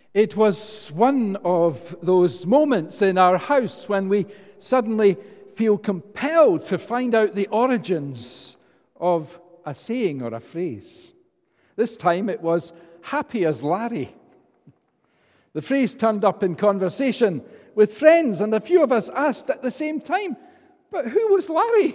It was one of those moments in our house when we suddenly feel compelled to find out the origins of a saying or a phrase. This time it was happy as Larry. The phrase turned up in conversation with friends, and a few of us asked at the same time, but who was Larry?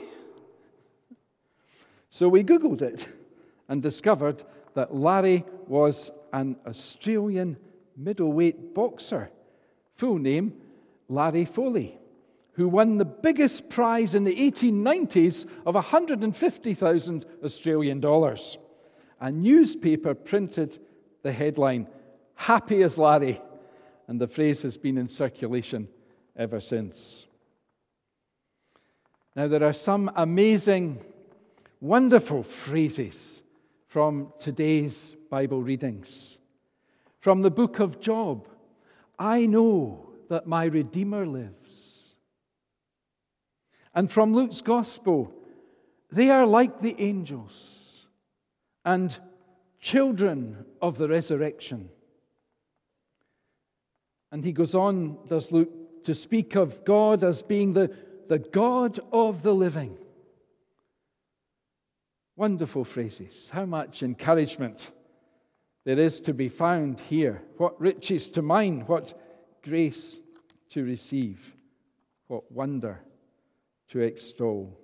So we Googled it and discovered that Larry was an Australian middleweight boxer, full name Larry Foley, who won the biggest prize in the 1890s of 150,000 Australian dollars. A newspaper printed the headline, "Happy as Larry," and the phrase has been in circulation ever since. Now, there are some amazing, wonderful phrases from today's Bible readings. From the book of Job, "I know that my Redeemer lives." And from Luke's Gospel, "They are like the angels and children of the resurrection." And he goes on, does Luke, to speak of God as being the God of the living. Wonderful phrases. How much encouragement there is to be found here. What riches to mine, what grace to receive, what wonder to extol.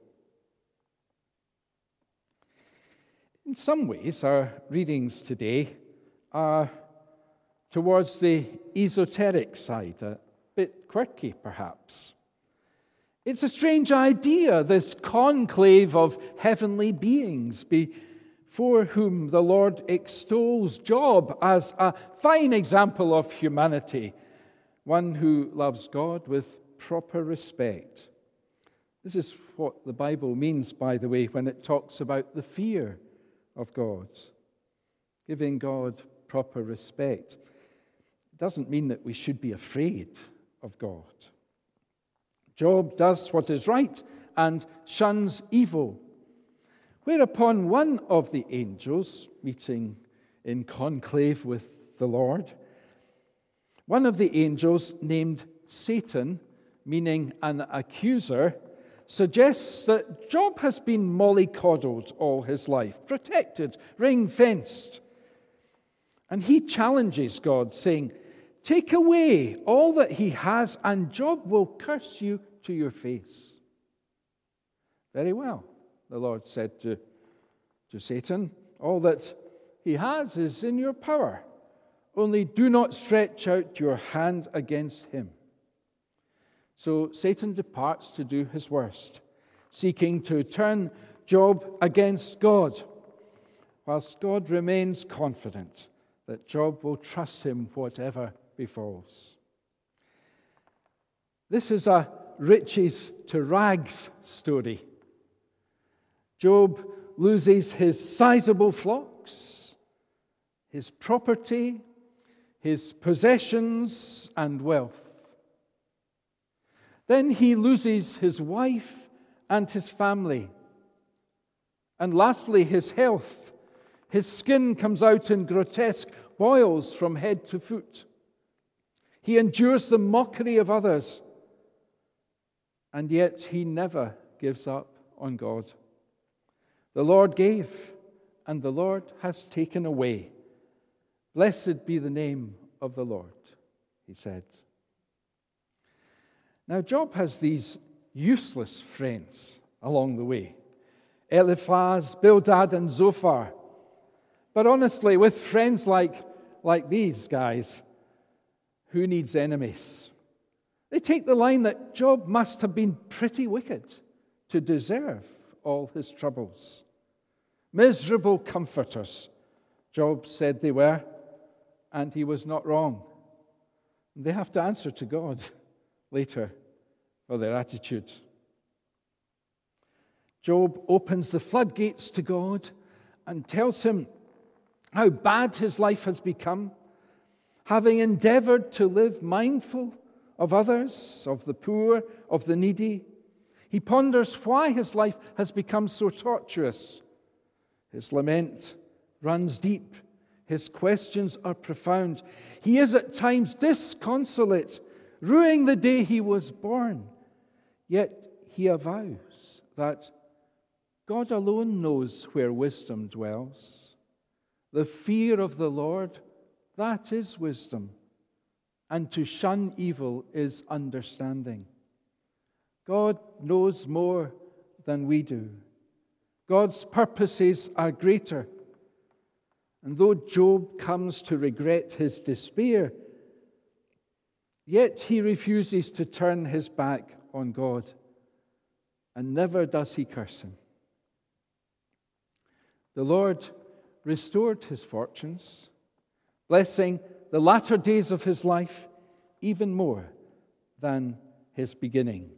In some ways, our readings today are towards the esoteric side, a bit quirky perhaps. It's a strange idea, this conclave of heavenly beings before whom the Lord extols Job as a fine example of humanity, one who loves God with proper respect. This is what the Bible means, by the way, when it talks about the fear of God, giving God proper respect. It doesn't mean that we should be afraid of God. Job does what is right and shuns evil. Whereupon one of the angels, meeting in conclave with the Lord, one of the angels named Satan, meaning an accuser, suggests that Job has been mollycoddled all his life, protected, ring-fenced. And he challenges God, saying, "Take away all that he has, and Job will curse you to your face." "Very well," the Lord said to Satan, "all that he has is in your power. Only do not stretch out your hand against him." So Satan departs to do his worst, seeking to turn Job against God, whilst God remains confident that Job will trust him whatever befalls. This is a riches to rags story. Job loses his sizable flocks, his property, his possessions and wealth. Then he loses his wife and his family. And lastly, his health. His skin comes out in grotesque boils from head to foot. He endures the mockery of others. And yet he never gives up on God. The Lord gave, and the Lord has taken away. Blessed be the name of the Lord, he said. Now, Job has these useless friends along the way: Eliphaz, Bildad, and Zophar. But honestly, with friends like these guys, who needs enemies? They take the line that Job must have been pretty wicked to deserve all his troubles. Miserable comforters, Job said they were, and he was not wrong. They have to answer to God later for their attitude. Job opens the floodgates to God and tells him how bad his life has become, having endeavored to live mindful of others, of the poor, of the needy. He ponders why his life has become so tortuous. His lament runs deep. His questions are profound. He is at times disconsolate, rueing the day he was born. Yet he avows that God alone knows where wisdom dwells. The fear of the Lord, that is wisdom, and to shun evil is understanding. God knows more than we do. God's purposes are greater. And though Job comes to regret his despair, yet he refuses to turn his back on God, and never does he curse him. The Lord restored his fortunes, blessing the latter days of his life even more than his beginning.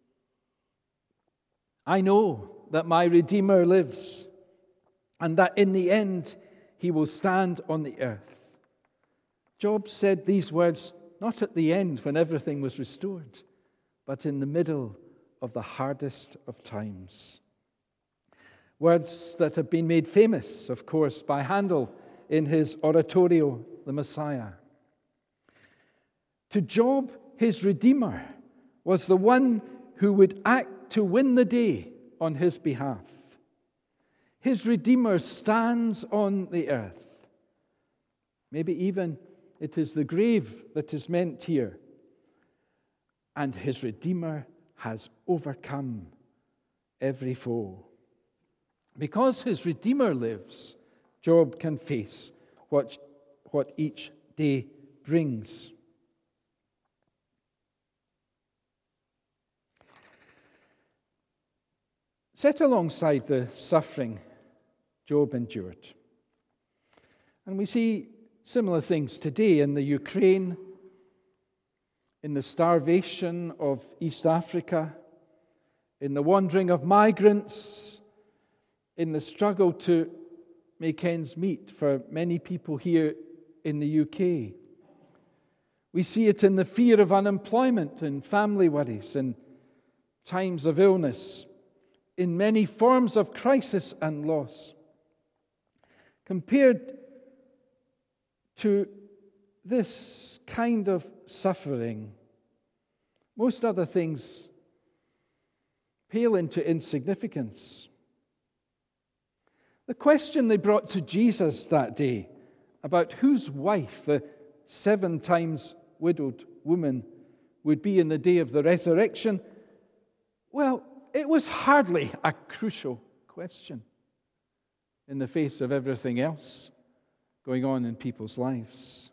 I know that my Redeemer lives, and that in the end he will stand on the earth. Job said these words not at the end when everything was restored, but in the middle of the hardest of times. Words that have been made famous, of course, by Handel in his oratorio, The Messiah. To Job, his Redeemer was the one who would act to win the day on his behalf. His Redeemer stands on the earth. Maybe even it is the grave that is meant here. And his Redeemer has overcome every foe. Because his Redeemer lives, Job can face what each day brings. Set alongside the suffering Job endured. And we see similar things today in the Ukraine, in the starvation of East Africa, in the wandering of migrants, in the struggle to make ends meet for many people here in the UK. We see it in the fear of unemployment and family worries and times of illness, in many forms of crisis and loss. Compared to this kind of suffering, most other things pale into insignificance. The question they brought to Jesus that day about whose wife the 7 times widowed woman would be in the day of the resurrection, well, it was hardly a crucial question in the face of everything else going on in people's lives.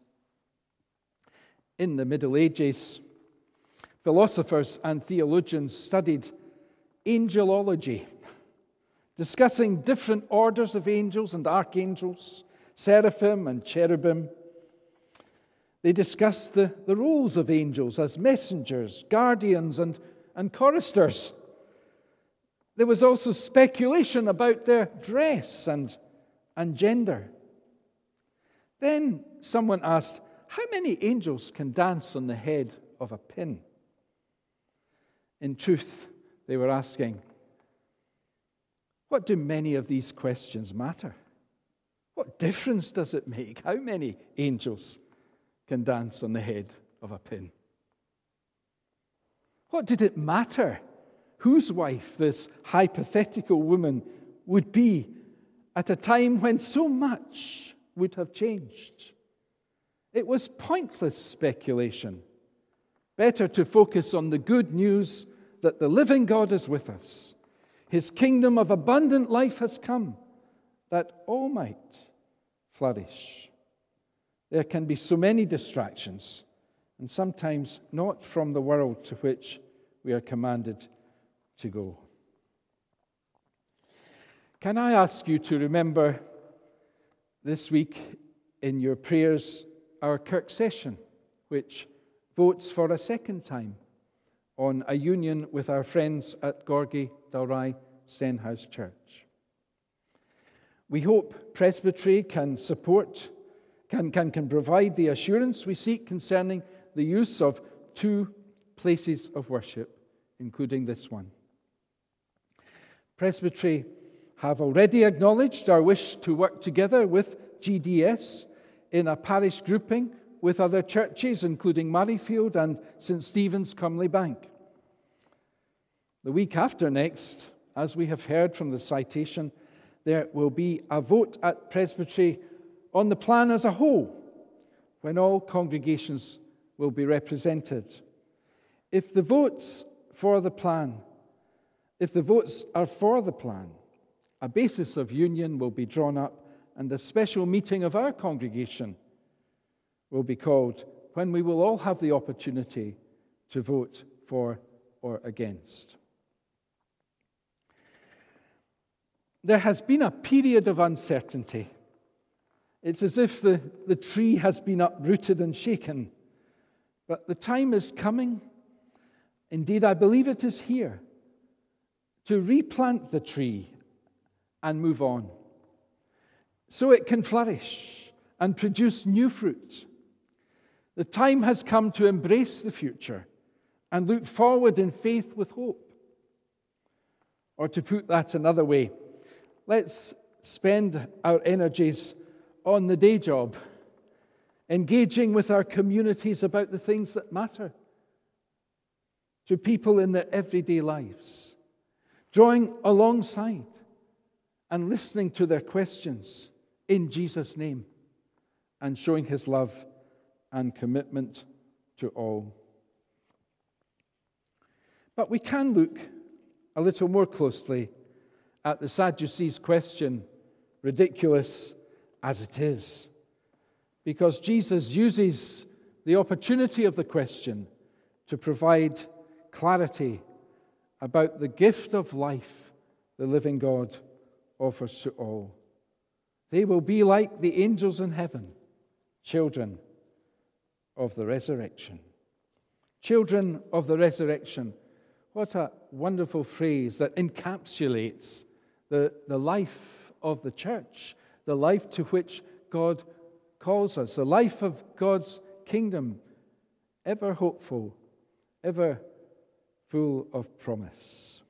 In the Middle Ages, philosophers and theologians studied angelology, discussing different orders of angels and archangels, seraphim and cherubim. They discussed the roles of angels as messengers, guardians, and choristers. There was also speculation about their dress and gender. Then someone asked, how many angels can dance on the head of a pin? In truth, they were asking, what do many of these questions matter? What difference does it make how many angels can dance on the head of a pin? What did it matter whose wife this hypothetical woman would be at a time when so much would have changed? It was pointless speculation. Better to focus on the good news that the living God is with us. His kingdom of abundant life has come, that all might flourish. There can be so many distractions, and sometimes not from the world to which we are commanded to go. Can I ask you to remember this week in your prayers our Kirk session, which votes for a second time on a union with our friends at Gorgie Dalry Stenhouse Church. We hope Presbytery can provide the assurance we seek concerning the use of 2 places of worship, including this one. Presbytery have already acknowledged our wish to work together with GDS in a parish grouping with other churches, including Murrayfield and St. Stephen's Cumley Bank. The week after next, as we have heard from the citation, there will be a vote at Presbytery on the plan as a whole, when all congregations will be represented. If the votes are for the plan, a basis of union will be drawn up, and a special meeting of our congregation will be called, when we will all have the opportunity to vote for or against. There has been a period of uncertainty. It's as if the tree has been uprooted and shaken. But the time is coming, indeed I believe it is here, to replant the tree and move on, so it can flourish and produce new fruit. The time has come to embrace the future and look forward in faith with hope. Or to put that another way, let's spend our energies on the day job, engaging with our communities about the things that matter to people in their everyday lives, drawing alongside and listening to their questions in Jesus' name, and showing his love and commitment to all. But we can look a little more closely at the Sadducees' question, ridiculous as it is, because Jesus uses the opportunity of the question to provide clarity about the gift of life the living God offers to all. They will be like the angels in heaven, children of the resurrection. Children of the resurrection. What a wonderful phrase that encapsulates the life of the church, the life to which God calls us, the life of God's kingdom, ever hopeful, ever full of promise.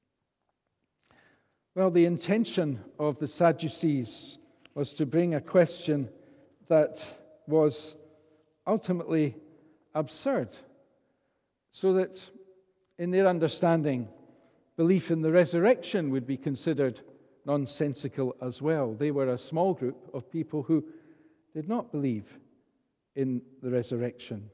Well, the intention of the Sadducees was to bring a question that was ultimately absurd, so that in their understanding, belief in the resurrection would be considered nonsensical as well. They were a small group of people who did not believe in the resurrection.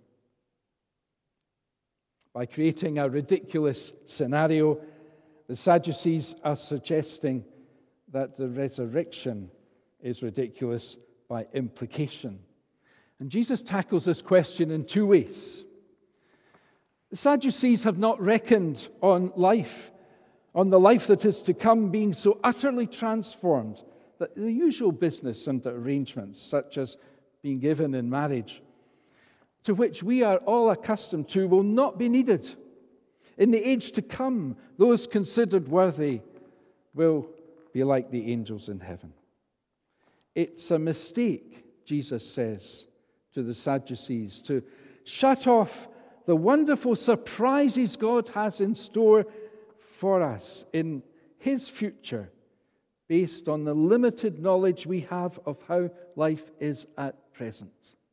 By creating a ridiculous scenario, the Sadducees are suggesting that the resurrection is ridiculous by implication. And Jesus tackles this question in two ways. The Sadducees have not reckoned on life, on the life that is to come being so utterly transformed that the usual business and arrangements, such as being given in marriage, to which we are all accustomed to, will not be needed. In the age to come, those considered worthy will be like the angels in heaven. It's a mistake, Jesus says to the Sadducees, to shut off the wonderful surprises God has in store for us in his future, based on the limited knowledge we have of how life is at present.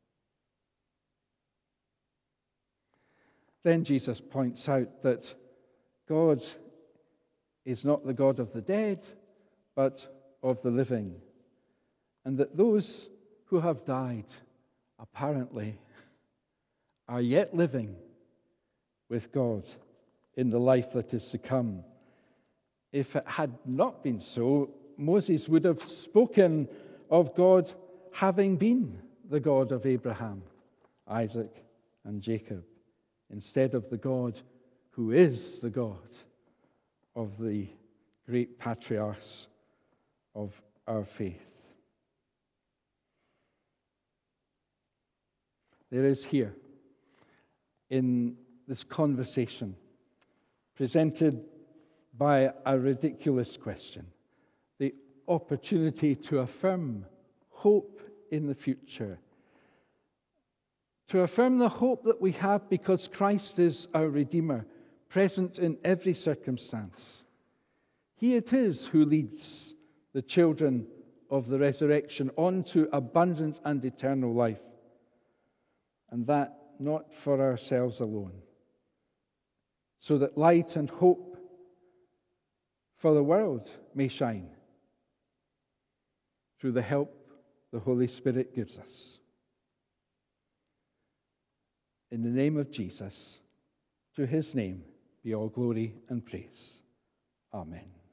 Then Jesus points out that God is not the God of the dead, but of the living, and that those who have died, apparently, are yet living with God in the life that is to come. If it had not been so, Moses would have spoken of God having been the God of Abraham, Isaac, and Jacob, instead of the God who is the God of the great patriarchs of our faith. There is here, in this conversation, presented by a ridiculous question, the opportunity to affirm hope in the future, to affirm the hope that we have because Christ is our Redeemer, present in every circumstance. He it is who leads the children of the resurrection on to abundant and eternal life. And that not for ourselves alone, so that light and hope for the world may shine through the help the Holy Spirit gives us. In the name of Jesus, to his name be all glory and praise. Amen.